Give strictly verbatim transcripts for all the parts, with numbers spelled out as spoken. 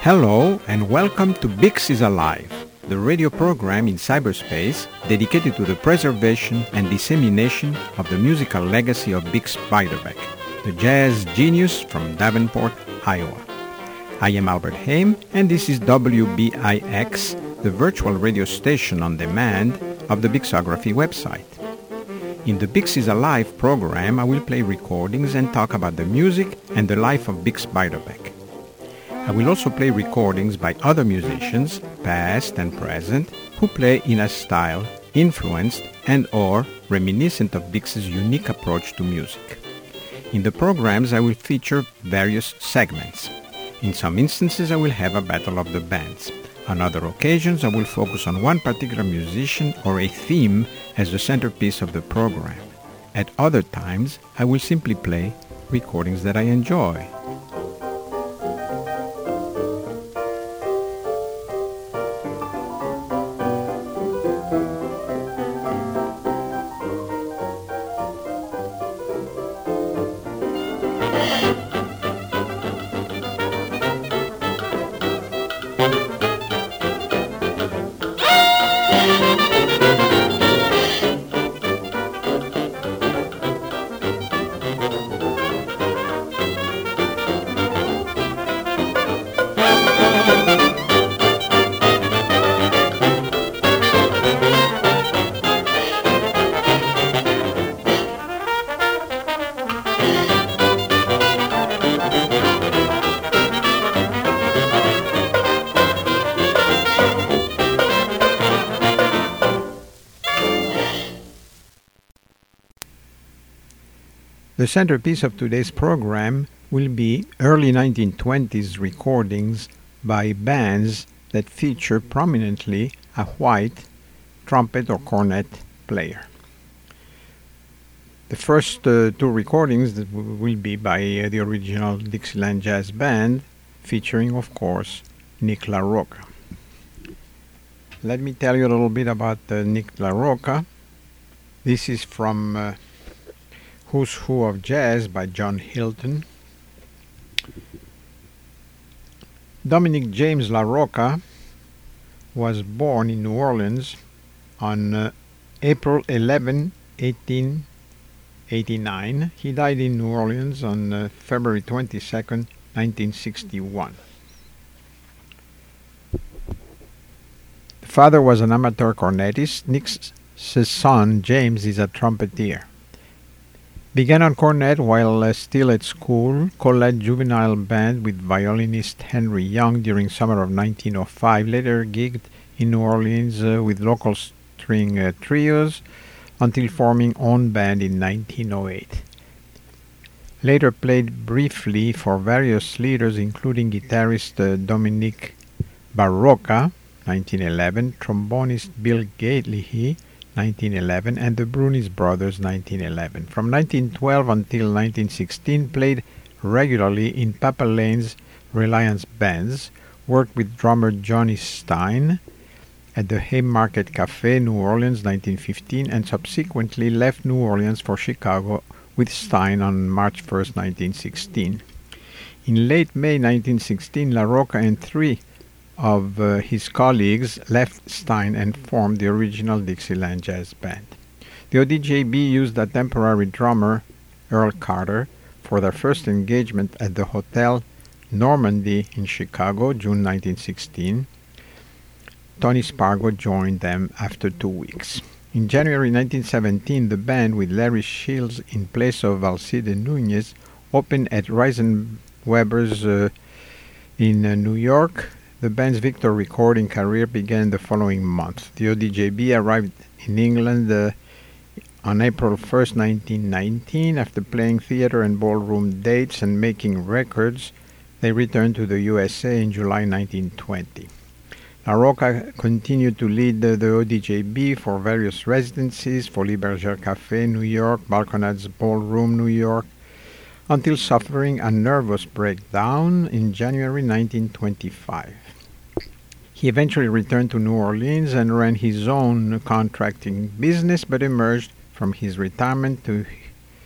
Hello and welcome to Bix is Alive, the radio program in cyberspace dedicated to the preservation and dissemination of the musical legacy of Bix Beiderbecke, the jazz genius from Davenport, Iowa. I am Albert Haim, and this is W B I X, the virtual radio station on demand of the Bixography website. In the Bix is Alive program, I will play recordings and talk about the music and the life of Bix Beiderbecke. I will also play recordings by other musicians, past and present, who play in a style influenced and or reminiscent of Bix's unique approach to music. In the programs, I will feature various segments. In some instances, I will have a battle of the bands. On other occasions, I will focus on one particular musician or a theme as the centerpiece of the program. At other times, I will simply play recordings that I enjoy. The centerpiece of today's program will be early nineteen twenties recordings by bands that feature prominently a white trumpet or cornet player. The first uh, two recordings that w- will be by uh, the original Dixieland Jazz Band, featuring, of course, Nick LaRocca. Let me tell you a little bit about uh, Nick LaRocca. This is from uh, Who's Who of Jazz by John Hilton. Dominic James LaRocca was born in New Orleans on uh, April eleventh, eighteen eighty-nine. He died in New Orleans on uh, February twenty-second, nineteen sixty-one. The father was an amateur cornetist. Nick's son, James, is a trumpeter. Began on cornet while uh, still at school, co-led juvenile band with violinist Henry Young during summer of nineteen oh five, later gigged in New Orleans uh, with local string uh, trios until forming own band in nineteen oh eight. Later played briefly for various leaders including guitarist uh, Dominique Barocca, nineteen eleven, trombonist Bill Gately, nineteen eleven, and the Brunis Brothers, nineteen eleven. From nineteen twelve until nineteen sixteen, played regularly in Papa Lane's Reliance bands, worked with drummer Johnny Stein at the Haymarket Cafe, New Orleans, nineteen fifteen, and subsequently left New Orleans for Chicago with Stein on March first, nineteen sixteen. In late May nineteen sixteen, LaRocca and three of uh, his colleagues left Stein and formed the original Dixieland Jazz Band. The O D J B used a temporary drummer, Earl Carter, for their first engagement at the Hotel Normandy in Chicago, June nineteen sixteen. Tony Spargo joined them after two weeks. In January nineteen seventeen, the band, with Larry Shields in place of Alcide Nunez, opened at Reisenweber's uh, in uh, New York. The band's Victor recording career began the following month. The O D J B arrived in England uh, on April first, nineteen nineteen. After playing theater and ballroom dates and making records, they returned to the U S A in July nineteen twenty. LaRocca continued to lead the, the O D J B for various residencies, Folies Bergère Café, New York, Balconades Ballroom, New York, until suffering a nervous breakdown in January nineteen twenty-five. He eventually returned to New Orleans and ran his own contracting business, but emerged from his retirement to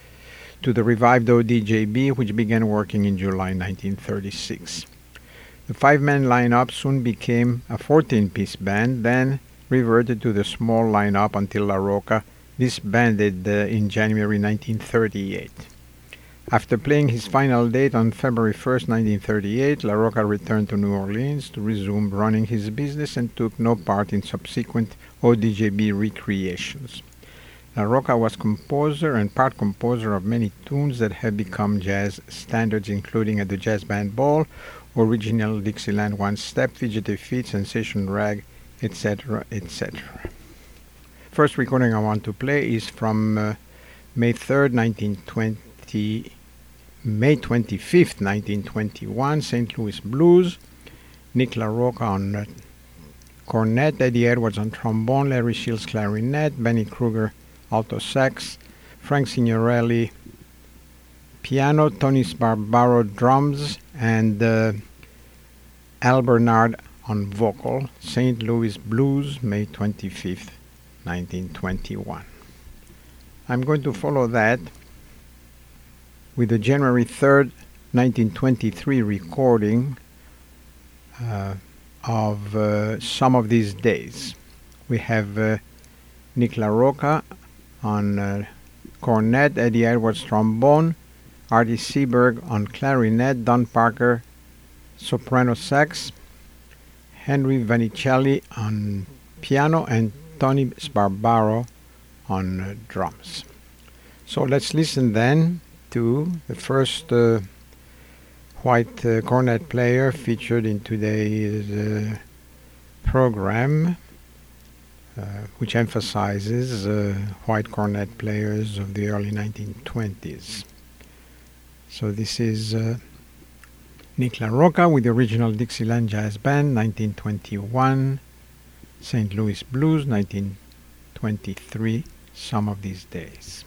to the revived O D J B, which began working in July nineteen thirty-six. The The five-man lineup soon became a fourteen-piece band, then reverted to the small lineup until La Roca disbanded uh, in January nineteen thirty-eight. After playing his final date on February first, nineteen thirty-eight, La Roca returned to New Orleans to resume running his business and took no part in subsequent O D J B recreations. La Roca was composer and part composer of many tunes that have become jazz standards, including At the Jazz Band Ball, Original Dixieland One Step, Fugitive Feet, Sensation Rag, et cetera, et cetera. First recording I want to play is from uh, May third, nineteen twenty, May twenty-fifth, nineteen twenty-one, Saint Louis Blues. Nick La Roca on uh, cornet, Eddie Edwards on trombone, Larry Shields clarinet, Benny Kruger alto sax, Frank Signorelli piano, Tony Sbarbaro drums, and uh, Al Bernard on vocal. Saint Louis Blues, May twenty-fifth, nineteen twenty-one. I'm going to follow that with the January third, nineteen twenty-three recording uh, of uh, Some of These Days. We have uh, Nick La Roca on uh, cornet, Eddie Edwards trombone, Artie Seberg on clarinet, Don Parker soprano sax, Henry Vanicelli on piano, and Tony Sbarbaro on uh, drums. So let's listen then to the first uh, white uh, cornet player featured in today's uh, program, uh, which emphasizes uh, white cornet players of the early nineteen twenties. So this is uh, Nick La Roca with the original Dixieland Jazz Band, nineteen twenty-one, Saint Louis Blues, nineteen twenty-three, Some of These Days.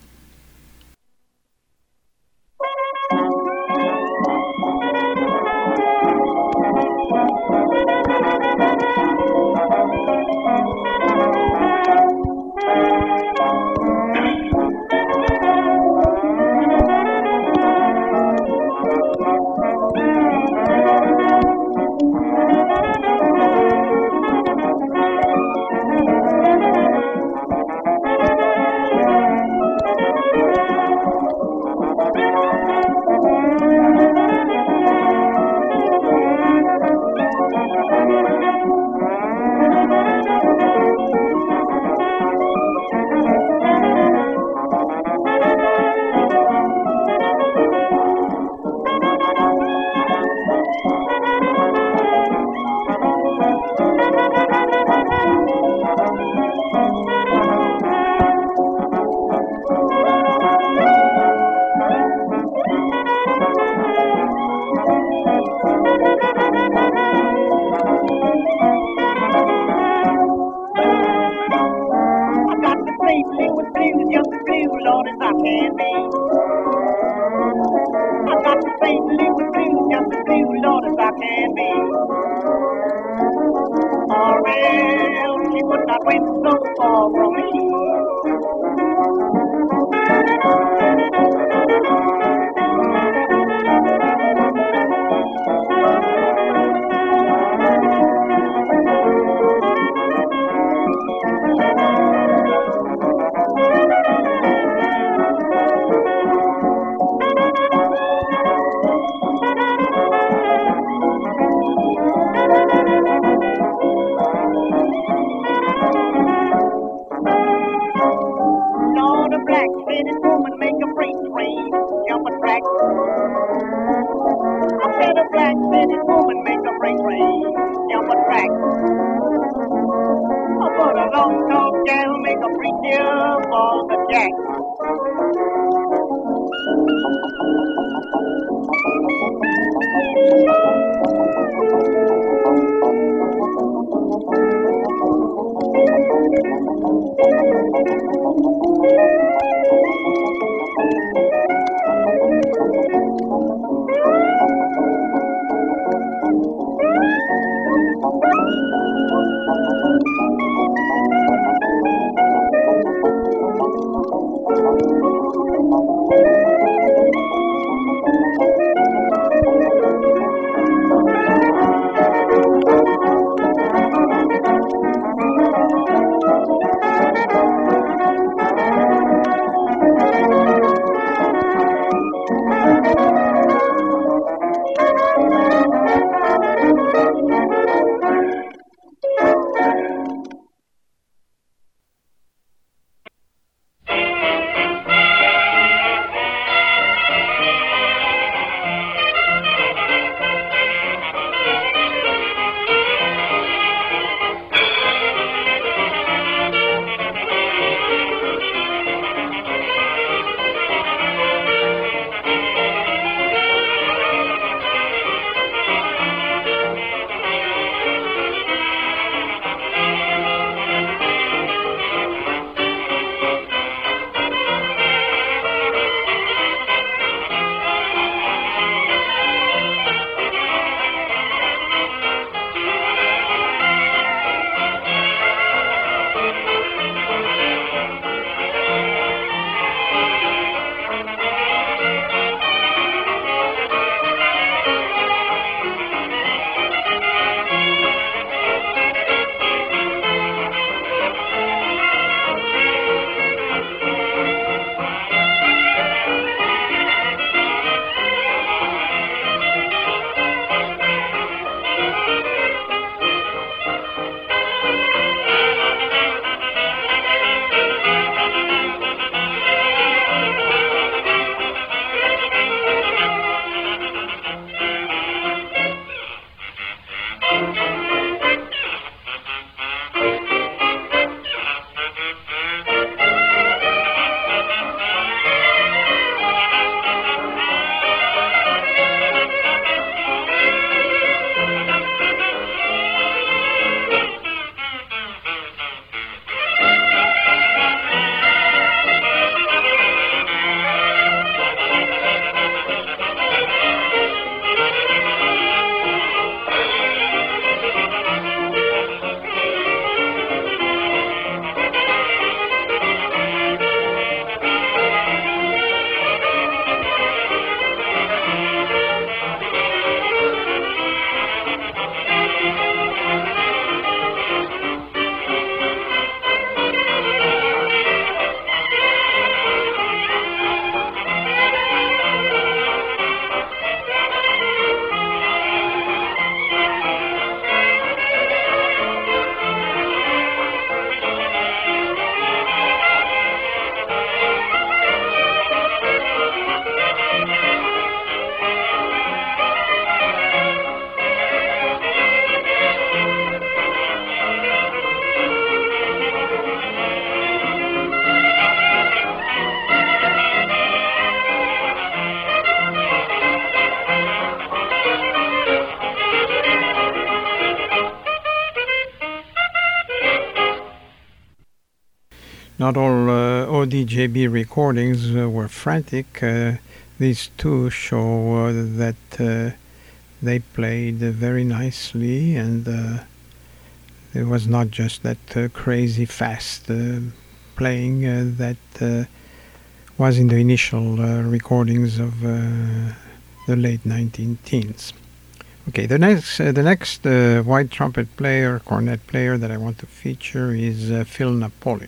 not all uh, O D J B recordings uh, were frantic. Uh, these two show uh, that uh, they played uh, very nicely, and uh, it was not just that uh, crazy fast uh, playing uh, that uh, was in the initial uh, recordings of uh, the late nineteen teens. Okay, the next uh, the next uh, white trumpet player, cornet player that I want to feature is uh, Phil Napoleon.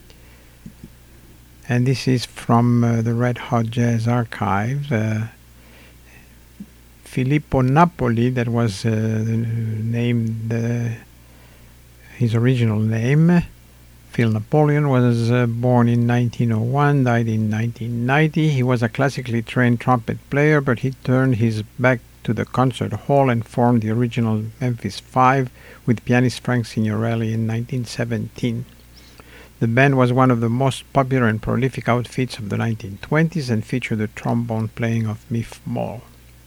And this is from uh, the Red Hot Jazz Archive. Uh, Filippo Napoli, that was uh, the name, the, his original name. Phil Napoleon was uh, born in nineteen oh one, died in nineteen ninety. He was a classically trained trumpet player, but he turned his back to the concert hall and formed the original Memphis Five with pianist Frank Signorelli in nineteen seventeen. The band was one of the most popular and prolific outfits of the nineteen twenties and featured the trombone playing of Miff Ball.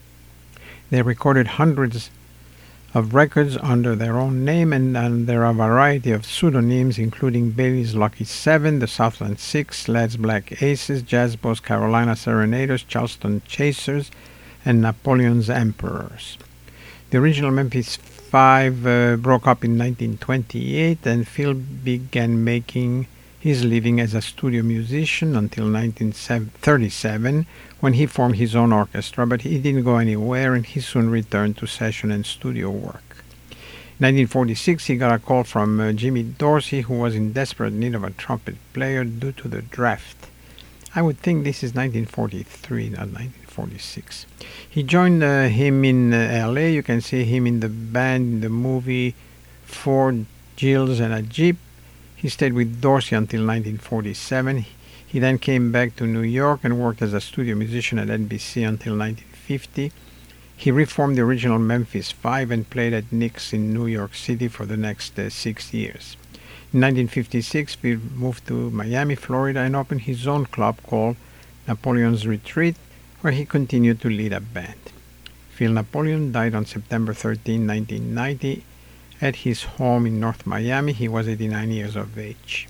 They recorded hundreds of records under their own name, and, and there are a variety of pseudonyms, including Bailey's Lucky Seven, the Southland Six, Led's Black Aces, Jazzbo's Carolina Serenaders, Charleston Chasers, and Napoleon's Emperors. The original Memphis Five uh, broke up in nineteen twenty-eight, and Phil began making his living as a studio musician until nineteen thirty-seven, when he formed his own orchestra, but he didn't go anywhere, and he soon returned to session and studio work. In nineteen forty-six, he got a call from uh, Jimmy Dorsey, who was in desperate need of a trumpet player due to the draft. I would think this is nineteen forty-three, not nineteen forty-six. He joined uh, him in uh, L A. You can see him in the band in the movie Ford, Gills, and a Jeep. He stayed with Dorsey until nineteen forty-seven. He then came back to New York and worked as a studio musician at N B C until nineteen fifty. He reformed the original Memphis Five and played at Nick's in New York City for the next uh, six years. In nineteen fifty-six, Phil moved to Miami, Florida, and opened his own club called Napoleon's Retreat, where he continued to lead a band. Phil Napoleon died on September thirteenth, nineteen ninety, at his home in North Miami. He was eighty-nine years of age.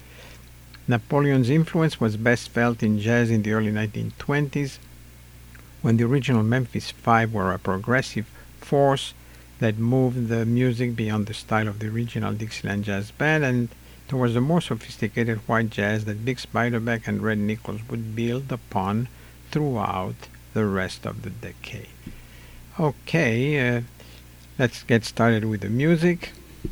Napoleon's influence was best felt in jazz in the early nineteen twenties, when the original Memphis Five were a progressive force that moved the music beyond the style of the original Dixieland Jazz Band and towards the more sophisticated white jazz that Bix Beiderbecke and Red Nichols would build upon throughout the rest of the decade. Okay, uh, let's get started with the music.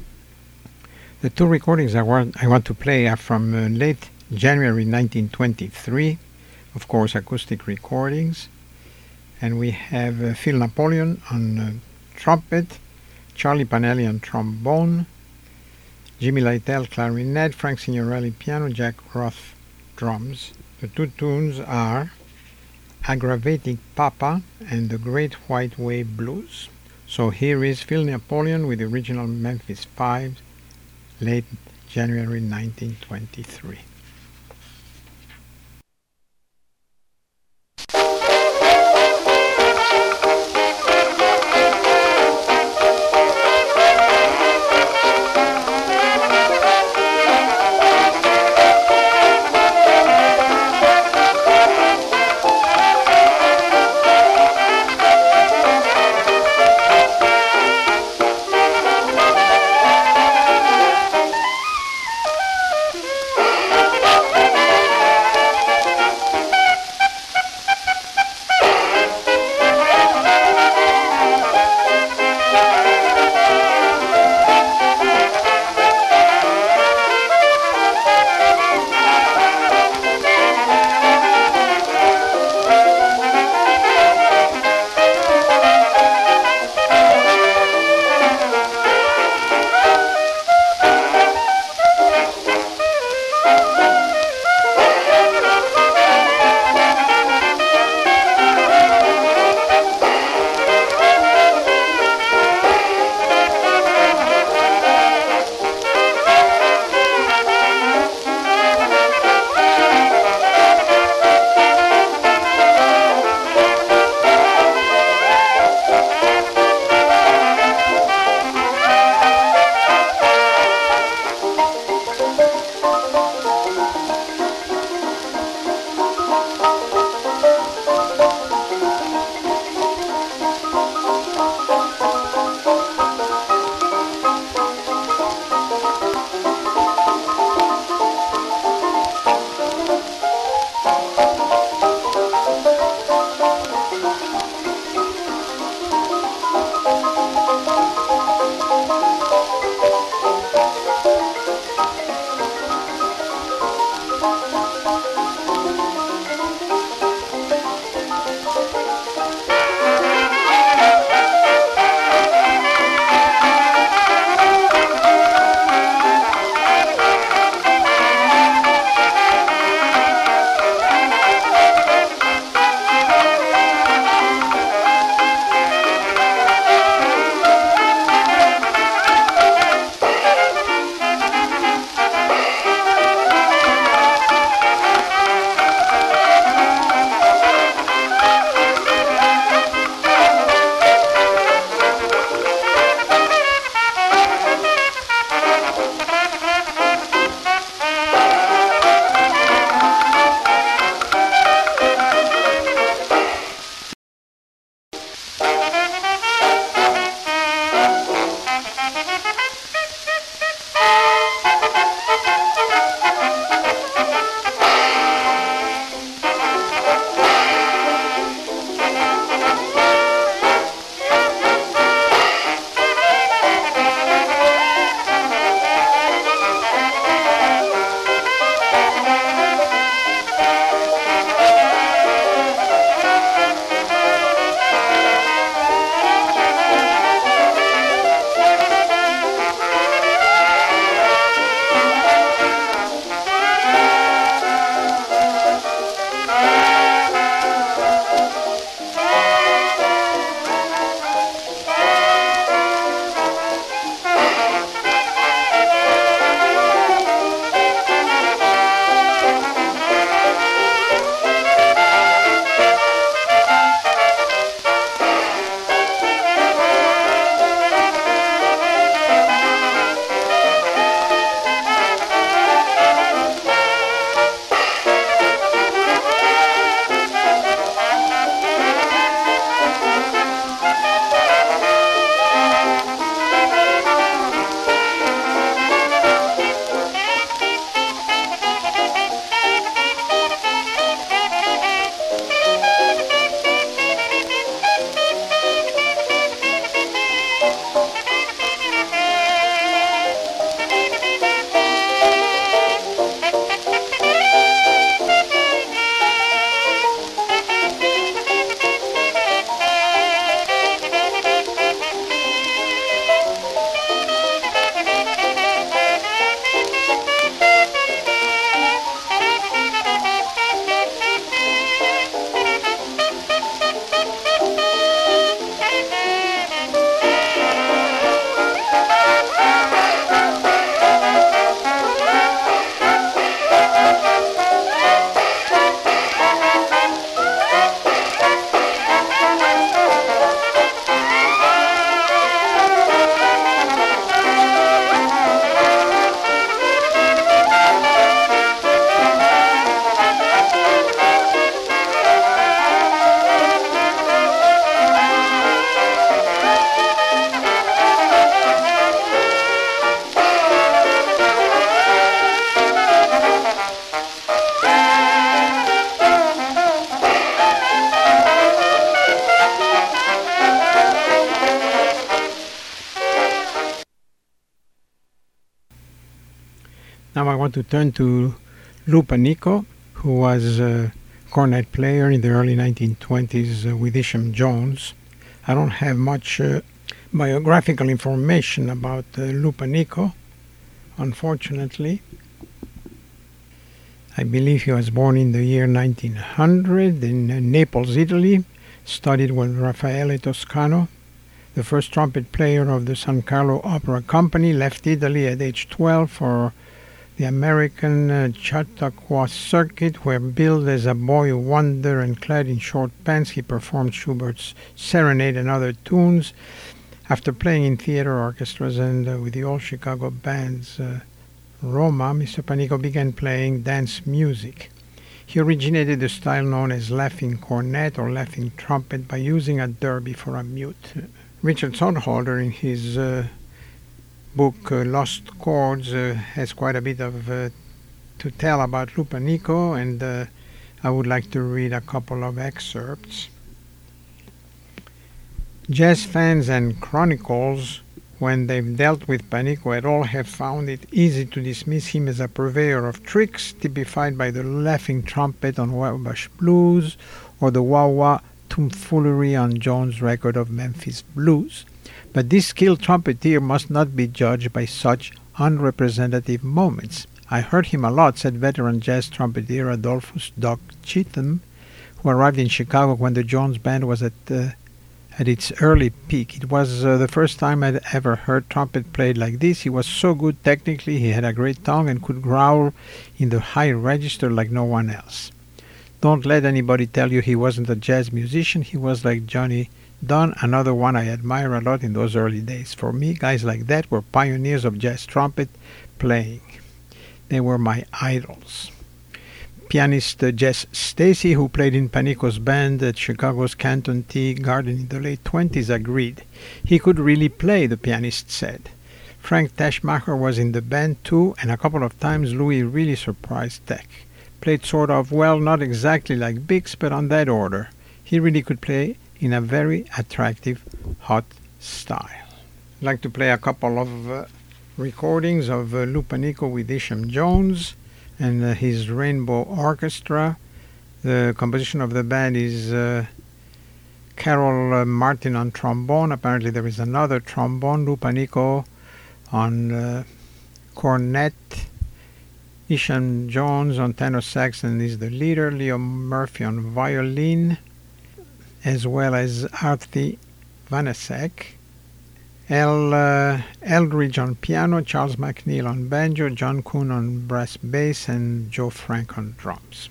The two recordings I want, I want to play are from uh, late January nineteen twenty-three, of course acoustic recordings. And we have uh, Phil Napoleon on uh, trumpet, Charlie Panelli on trombone, Jimmy Lytle clarinet, Frank Signorelli piano, Jack Roth drums. The two tunes are Aggravating Papa and The Great White Way Blues. So here is Phil Napoleon with the original Memphis Five, late January nineteen twenty-three. Thank you. Now I want to turn to Lou Panico, who was a cornet player in the early nineteen twenties uh, with Isham Jones. I don't have much uh, biographical information about uh, Lou Panico, unfortunately. I believe he was born in the year nineteen hundred in uh, Naples, Italy, studied with Raffaele Toscano. The first trumpet player of the San Carlo Opera Company, left Italy at age twelve for the American uh, Chautauqua circuit, where billed as a boy wonder and clad in short pants, he performed Schubert's Serenade and other tunes. After playing in theater orchestras and uh, with the old Chicago bands uh, Roma, Mister Panico began playing dance music. He originated the style known as laughing cornet or laughing trumpet by using a derby for a mute. Richard Sontholder, in his uh, book uh, Lost Chords, uh, has quite a bit of uh, to tell about Lou Panico, and uh, I would like to read a couple of excerpts. Jazz fans and chronicles, when they've dealt with Panico at all, have found it easy to dismiss him as a purveyor of tricks, typified by the laughing trumpet on Wabash Blues or the wah-wah tomfoolery on Jones' record of Memphis Blues. But this skilled trumpeter must not be judged by such unrepresentative moments. I heard him a lot, said veteran jazz trumpeter Adolphus Doc Cheatham, who arrived in Chicago when the Jones Band was at uh, at its early peak. It was uh, the first time I'd ever heard trumpet played like this. He was so good technically, he had a great tongue and could growl in the high register like no one else. Don't let anybody tell you he wasn't a jazz musician. He was like Johnny Dunn, another one I admire a lot in those early days. For me, guys like that were pioneers of jazz trumpet playing. They were my idols. Pianist uh, Jess Stacy, who played in Panico's band at Chicago's Canton Tea Garden in the late twenties, agreed. He could really play, the pianist said. Frank Teschmacher was in the band too, and a couple of times Louis really surprised Tech. Played sort of, well, not exactly like Bix, but on that order. He really could play in a very attractive, hot style. I'd like to play a couple of uh, recordings of uh, Lou Panico with Isham Jones and uh, his Rainbow Orchestra. The composition of the band is uh, Carol uh, Martin on trombone. Apparently there is another trombone. Lou Panico on uh, cornet. Isham Jones on tenor sax and is the leader. Leo Murphy on violin, as well as Artie Vanasek. El uh, Eldridge on piano, Charles McNeil on banjo, John Kuhn on brass bass, and Joe Frank on drums.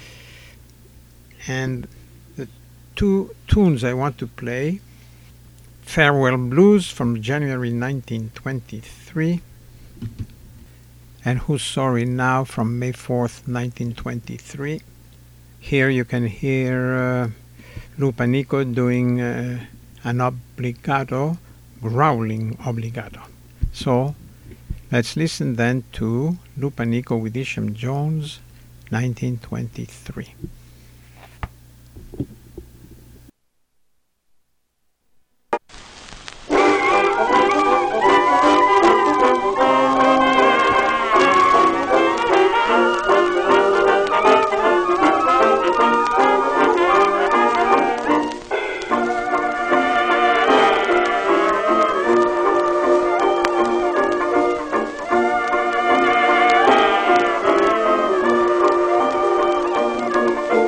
And the two tunes I want to play, Farewell Blues from January nineteen twenty-three, and Who's Sorry Now from May fourth, nineteen twenty-three. Here you can hear uh, Lou Panico doing uh, an obligato, growling obligato. So let's listen then to Lou Panico with Isham Jones, nineteen twenty-three. Thank you.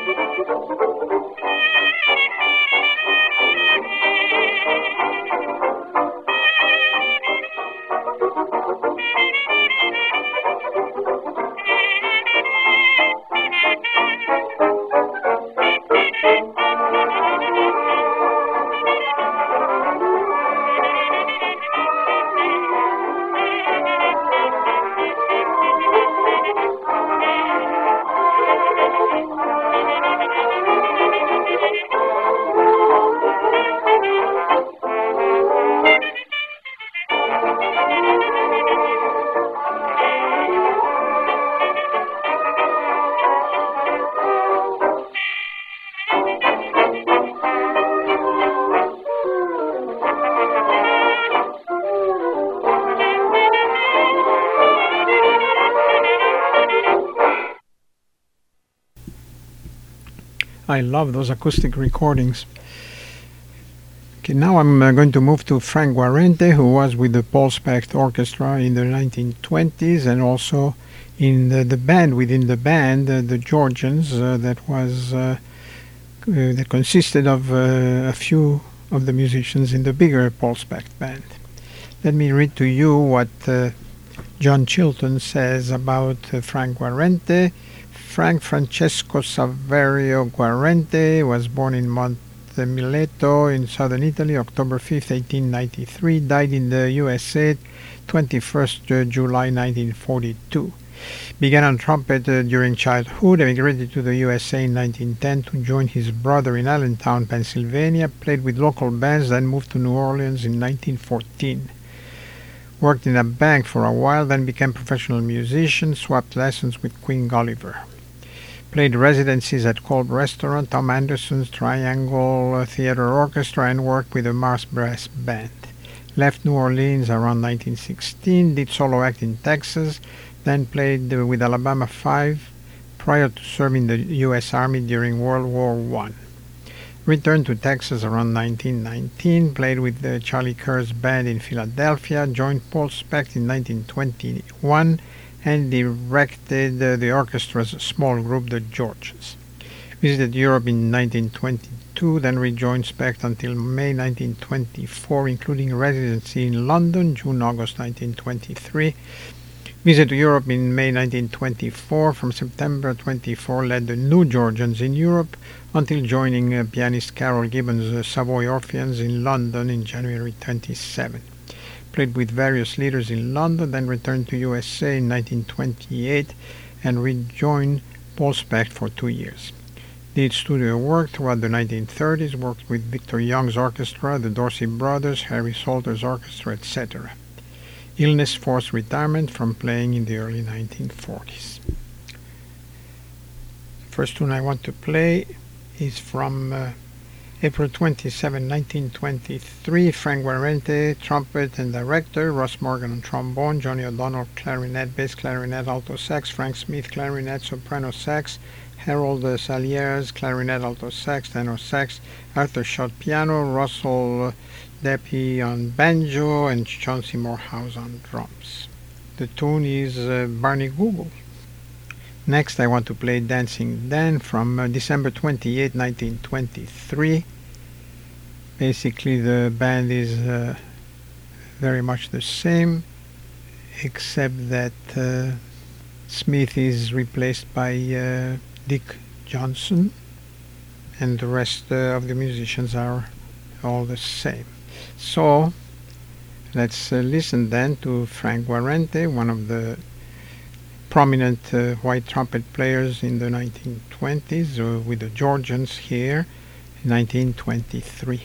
I love those acoustic recordings. Okay, now I'm uh, going to move to Frank Guarente, who was with the Paul Specht Orchestra in the nineteen twenties and also in the, the band within the band, uh, the Georgians, uh, that was uh, uh, that consisted of uh, a few of the musicians in the bigger Paul Specht band. Let me read to you what uh, John Chilton says about uh, Frank Guarente. Frank Francesco Saverio Guarente was born in Montemileto in southern Italy, October fifth, eighteen ninety-three. Died in the U S A, twenty-first of July nineteen forty-two. Began on trumpet uh, during childhood, emigrated to the U S A in nineteen ten to join his brother in Allentown, Pennsylvania, played with local bands, then moved to New Orleans in nineteen fourteen. Worked in a bank for a while, then became professional musician, swapped lessons with Queen Gulliver. Played residencies at Kolb Restaurant, Tom Anderson's Triangle Theater Orchestra, and worked with the Mars Brass Band. Left New Orleans around nineteen sixteen, did solo act in Texas, then played with Alabama five prior to serving the U S Army during World War One. Returned to Texas around nineteen nineteen, played with the Charlie Kerr's band in Philadelphia, joined Paul Specht in nineteen twenty-one, and directed uh, the orchestra's small group, the Georgians. Visited Europe in nineteen twenty-two, then rejoined Specht until May nineteen twenty-four, including residency in London, June-August nineteen twenty-three. Visit to Europe in May nineteen twenty-four. From September twenty-four, led the New Georgians in Europe until joining uh, pianist Carol Gibbons' uh, Savoy Orpheans in London in January twenty-seven. Played with various leaders in London, then returned to U S A in nineteen twenty-eight and rejoined Paul Specht for two years. Did studio work throughout the nineteen thirties, worked with Victor Young's orchestra, the Dorsey Brothers, Harry Salter's orchestra, et cetera. Illness forced retirement from playing in the early nineteen forties. First tune I want to play is from uh, April twenty-seventh, nineteen twenty-three. Frank Guarente, trumpet and director. Ross Morgan on trombone. Johnny O'Donnell, clarinet, bass clarinet, alto sax. Frank Smith, clarinet, soprano sax. Harold uh, Saliers, clarinet, alto sax, tenor sax. Arthur Schott, piano. Russell uh, Deppy on banjo, and Chauncey Morehouse on drums. The tune is uh, Barney Google. Next, I want to play Dancing Dan from uh, December twenty-eighth, nineteen twenty-three. Basically, the band is uh, very much the same, except that uh, Smith is replaced by uh, Dick Johnson, and the rest uh, of the musicians are all the same. So, let's uh, listen then to Frank Guarente, one of the prominent uh, white trumpet players in the nineteen twenties, uh, with the Georgians here in nineteen twenty-three.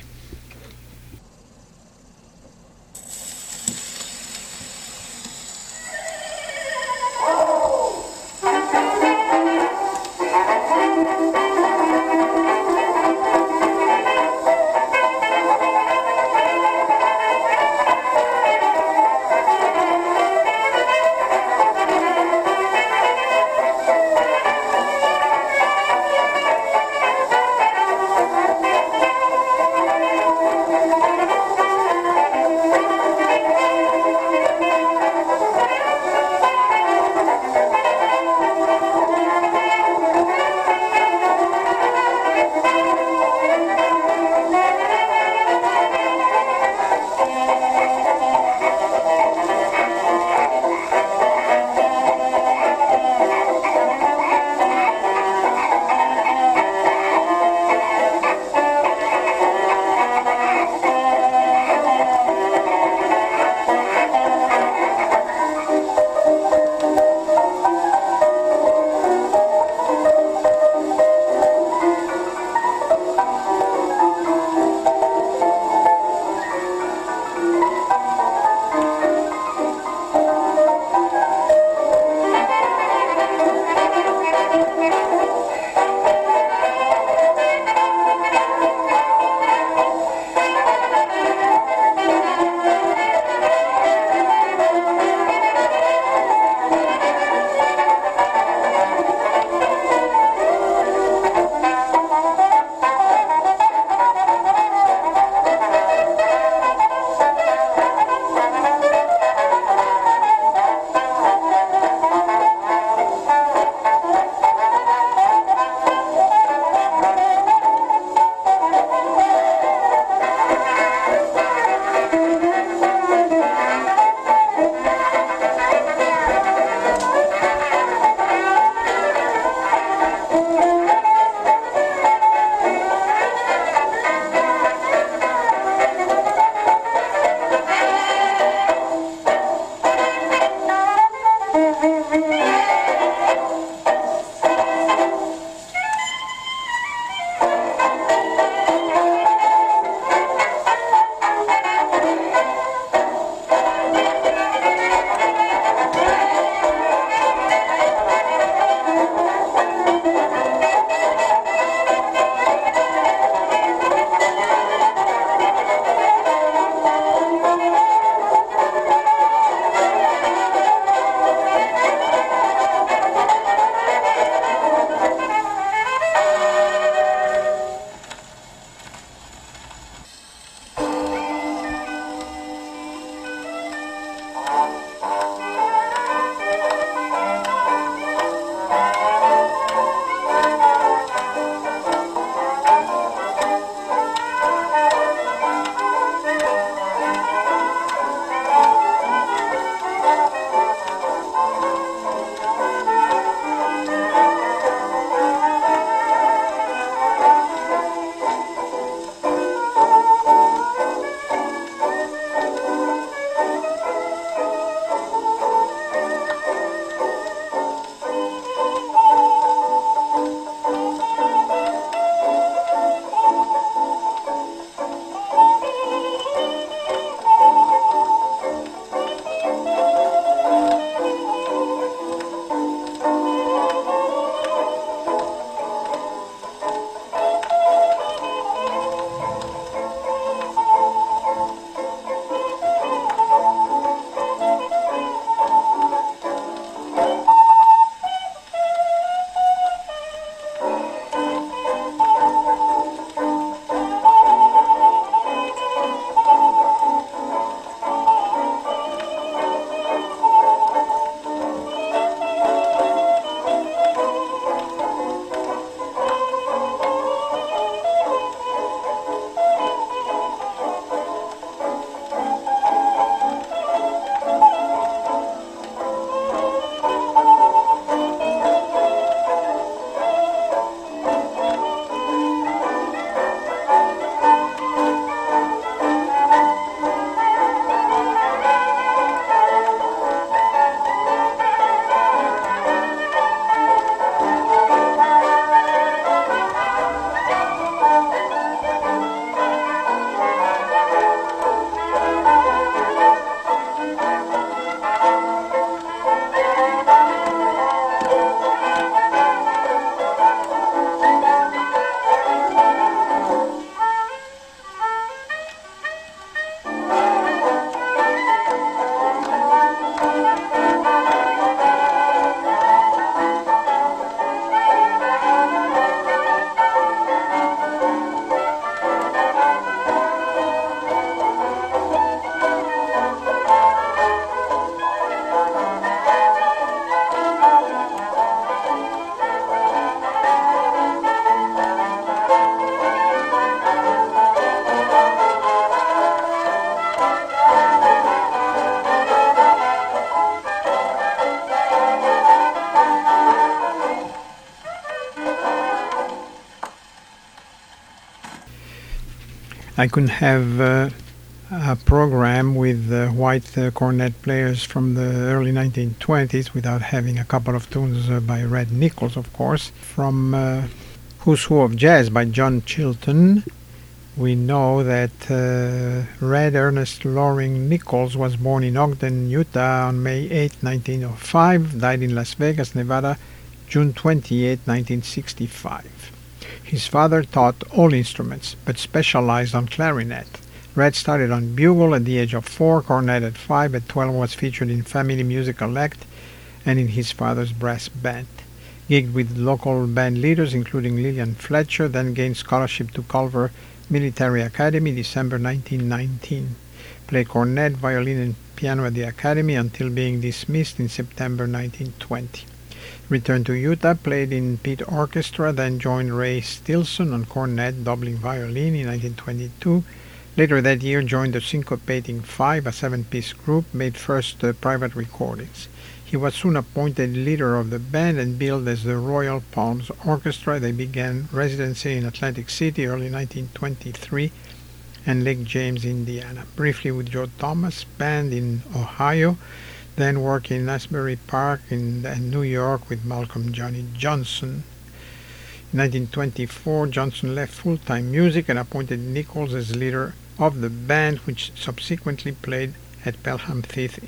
I couldn't have uh, a program with uh, white uh, cornet players from the early nineteen twenties without having a couple of tunes uh, by Red Nichols, of course. From uh, Who's Who of Jazz by John Chilton, we know that uh, Red Ernest Loring Nichols was born in Ogden, Utah on May eighth, nineteen oh five, died in Las Vegas, Nevada, June twenty-eighth, nineteen sixty-five. His father taught all instruments, but specialized on clarinet. Red started on bugle at the age of four, cornet at five, at twelve was featured in Family Musical Act and in his father's brass band. Gigged with local band leaders including Lillian Fletcher, then gained scholarship to Culver Military Academy December nineteen nineteen. Played cornet, violin and piano at the Academy until being dismissed in September nineteen twenty. Returned to Utah, played in Pete Orchestra, then joined Ray Stilson on cornet, doubling violin in nineteen twenty-two. Later that year joined the Syncopating Five, a seven-piece group, made first uh, private recordings. He was soon appointed leader of the band and billed as the Royal Palms Orchestra. They began residency in Atlantic City early nineteen twenty-three and Lake James, Indiana. Briefly with Joe Thomas Band in Ohio, then worked in Asbury Park in, in New York with Malcolm Johnny Johnson. In nineteen twenty-four, Johnson left full-time music and appointed Nichols as leader of the band, which subsequently played at Pelham Heath,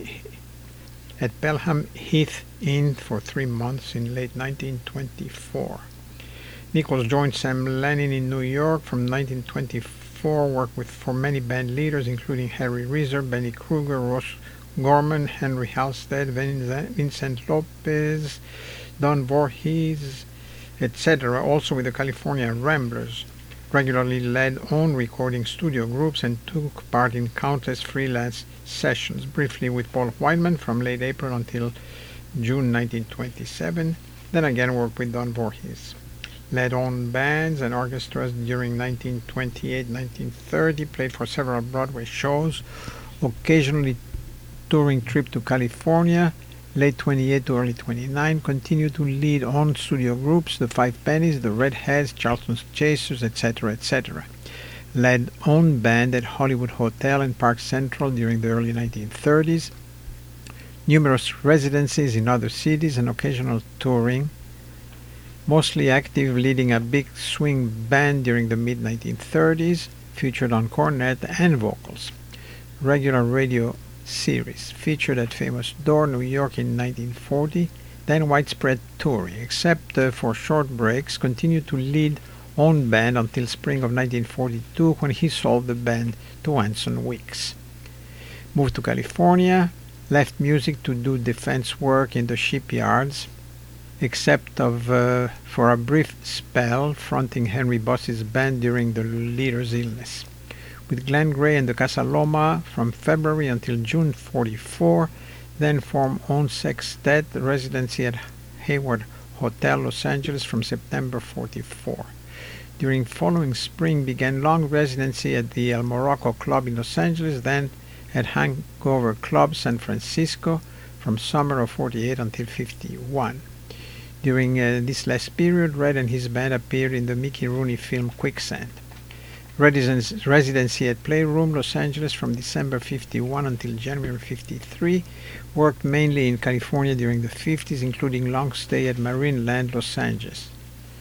at Pelham Heath Inn for three months in late nineteen twenty-four. Nichols joined Sam Lanin in New York from nineteen twenty-four, worked with for many band leaders including Harry Reeser, Benny Kruger, Ross Gorman, Henry Halstead, Vincent Lopez, Don Voorhees, et cetera. Also with the California Ramblers. Regularly led own recording studio groups and took part in countless freelance sessions, briefly with Paul Whiteman from late April until June nineteen twenty-seven, then again worked with Don Voorhees. Led own bands and orchestras during nineteen twenty-eight to nineteen thirty, played for several Broadway shows, occasionally touring trip to California, late twenty-eight to early twenty-nine, continued to lead on studio groups, the Five Pennies, the Redheads, Charleston Chasers, et cetera, et cetera. Led own band at Hollywood Hotel and Park Central during the early nineteen thirties, numerous residencies in other cities and occasional touring, mostly active leading a big swing band during the mid nineteen thirties, featured on cornet and vocals. Regular radio series, featured at Famous Door, New York in nineteen forty, then widespread touring, except uh, for short breaks, continued to lead own band until spring of nineteen forty-two when he sold the band to Anson Weeks. Moved to California, left music to do defense work in the shipyards, except of uh, for a brief spell fronting Henry Boss's band during the leader's illness. With Glenn Gray and the Casa Loma from February until June forty-four, then formed own sextet residency at Hayward Hotel, Los Angeles from September forty-four. During following spring began long residency at the El Morocco Club in Los Angeles, then at Hangover Club, San Francisco from summer of forty-eight until fifty-one. During uh, this last period, Red and his band appeared in the Mickey Rooney film Quicksand. Residency at Playroom, Los Angeles from December fifty-one until January fifty-three, worked mainly in California during the fifties, including long stay at Marineland, Los Angeles.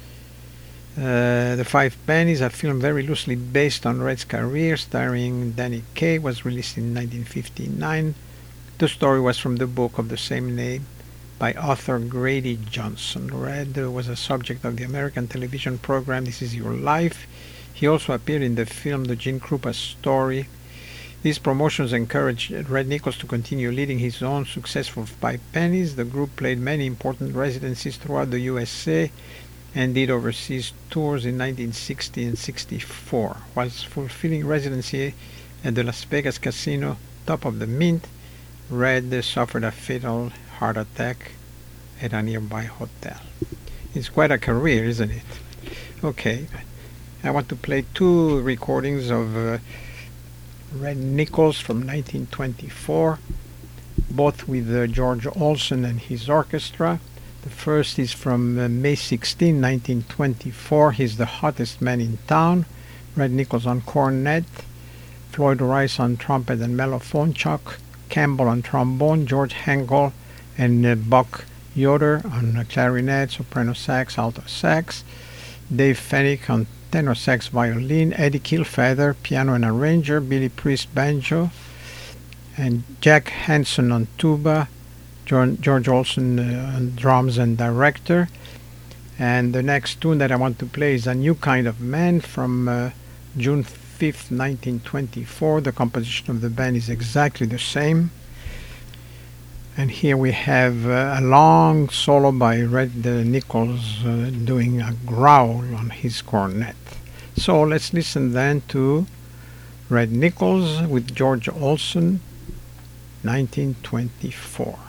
Uh, the Five Pennies, a film very loosely based on Red's career, starring Danny Kaye, was released in nineteen fifty-nine. The story was from the book of the same name by author Grady Johnson. Red uh, was a subject of the American television program This Is Your Life. He also appeared in the film The Gene Krupa Story. These promotions encouraged Red Nichols to continue leading his own successful Five Pennies. The group played many important residencies throughout the U S A and did overseas tours in nineteen sixty and sixty-four. Whilst fulfilling residency at the Las Vegas Casino, Top of the Mint, Red suffered a fatal heart attack at a nearby hotel. It's quite a career, isn't it? Okay. I want to play two recordings of uh, Red Nichols from nineteen twenty-four, both with uh, George Olsen and his orchestra. The first is from uh, May sixteenth, nineteen twenty-four. He's the hottest man in town. Red Nichols on cornet, Floyd Rice on trumpet and mellophone, Chuck Campbell on trombone, George Henkel and uh, Buck Yoder on uh, clarinet, soprano sax, alto sax, Dave Fennick on tenor sax, violin, Eddie Kilfeather, piano and arranger, Billy Priest, banjo, and Jack Hanson on tuba, George, George Olson uh, on drums and director. And the next tune that I want to play is A New Kind of Man from uh, June fifth, nineteen twenty-four. The composition of the band is exactly the same. And here we have uh, a long solo by Red uh, Nichols uh, doing a growl on his cornet. So let's listen then to Red Nichols with George Olson, nineteen twenty-four.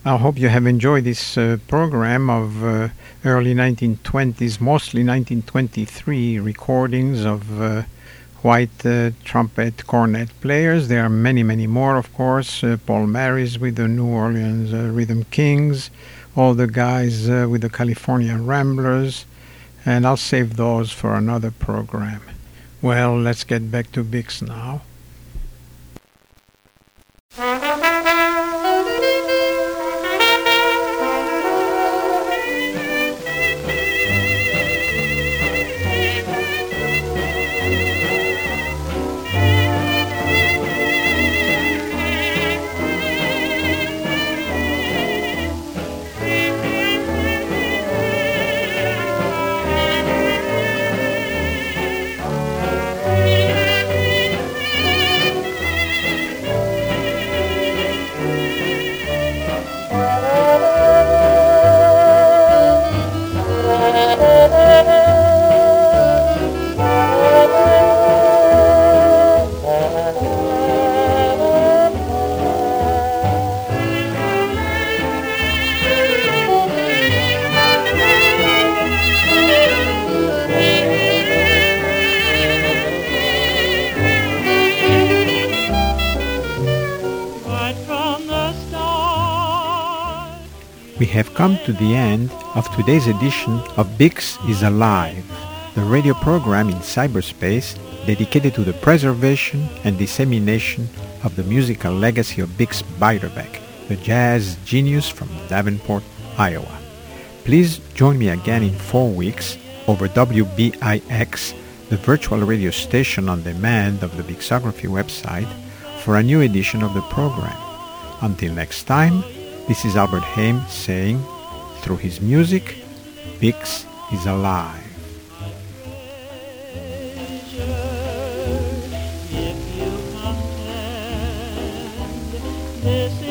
I hope you have enjoyed this uh, program of uh, early nineteen twenties, mostly nineteen twenty-three recordings of uh, white uh, trumpet cornet players. There are many, many more, of course. Uh, Paul Maris with the New Orleans uh, Rhythm Kings, all the guys uh, with the California Ramblers, and I'll save those for another program. Well, let's get back to Bix now. We have come to the end of today's edition of Bix is Alive, the radio program in cyberspace dedicated to the preservation and dissemination of the musical legacy of Bix Beiderbecke, the jazz genius from Davenport, Iowa. Please join me again in four weeks over W B I X, the virtual radio station on demand of the Bixography website, for a new edition of the program. Until next time, this is Albert Haim saying, through his music, Bix is alive. This